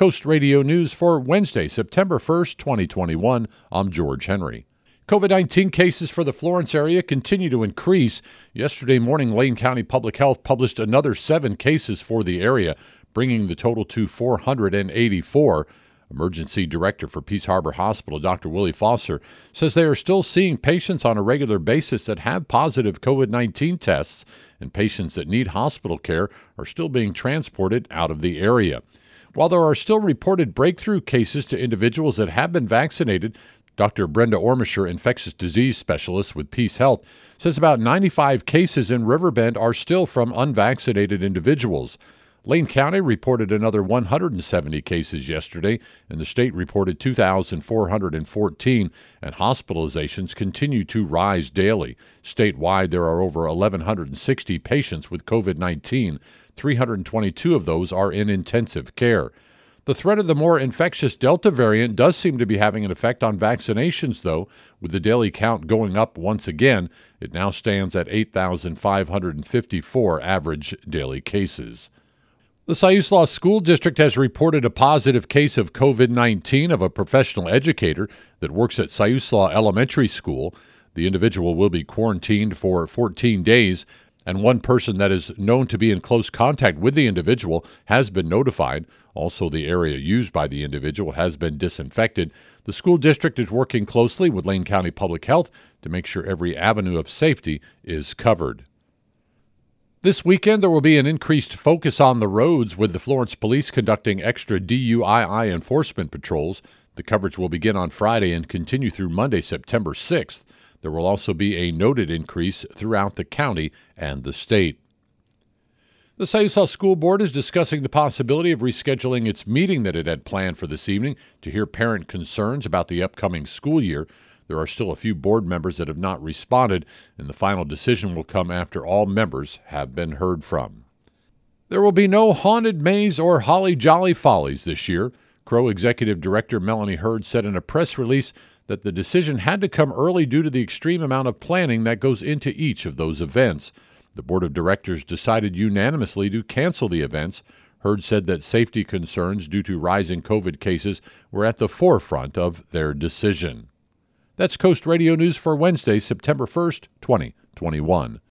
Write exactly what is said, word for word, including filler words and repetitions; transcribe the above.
Coast Radio News for Wednesday, September first, twenty twenty-one. I'm George Henry. COVID nineteen cases for the Florence area continue to increase. Yesterday morning, Lane County Public Health published another seven cases for the area, bringing the total to four hundred eighty-four. Emergency Director for Peace Harbor Hospital, Doctor Willie Foster, says they are still seeing patients on a regular basis that have positive COVID nineteen tests, and patients that need hospital care are still being transported out of the area. While there are still reported breakthrough cases to individuals that have been vaccinated, Doctor Brenda Ormisher, infectious disease specialist with Peace Health, says about ninety-five cases in Riverbend are still from unvaccinated individuals. Lane County reported another one hundred seventy cases yesterday, and the state reported two thousand four hundred fourteen, and hospitalizations continue to rise daily. Statewide, there are over one thousand one hundred sixty patients with COVID nineteen. three hundred twenty-two of those are in intensive care. The threat of the more infectious Delta variant does seem to be having an effect on vaccinations, though, with the daily count going up once again. It now stands at eight thousand five hundred fifty-four average daily cases. The Siuslaw School District has reported a positive case of COVID nineteen of a professional educator that works at Siuslaw Elementary School. The individual will be quarantined for fourteen days, and one person that is known to be in close contact with the individual has been notified. Also, the area used by the individual has been disinfected. The school district is working closely with Lane County Public Health to make sure every avenue of safety is covered. This weekend, there will be an increased focus on the roads, with the Florence Police conducting extra D U I I enforcement patrols. The coverage will begin on Friday and continue through Monday, September sixth. There will also be a noted increase throughout the county and the state. The Siuslaw School Board is discussing the possibility of rescheduling its meeting that it had planned for this evening to hear parent concerns about the upcoming school year. There are still a few board members that have not responded, and the final decision will come after all members have been heard from. There will be no Haunted Maze or Holly Jolly Follies this year. Crow Executive Director Melanie Hurd said in a press release that the decision had to come early due to the extreme amount of planning that goes into each of those events. The Board of Directors decided unanimously to cancel the events. Hurd said that safety concerns due to rising COVID cases were at the forefront of their decision. That's Coast Radio News for Wednesday, September first, twenty twenty-one.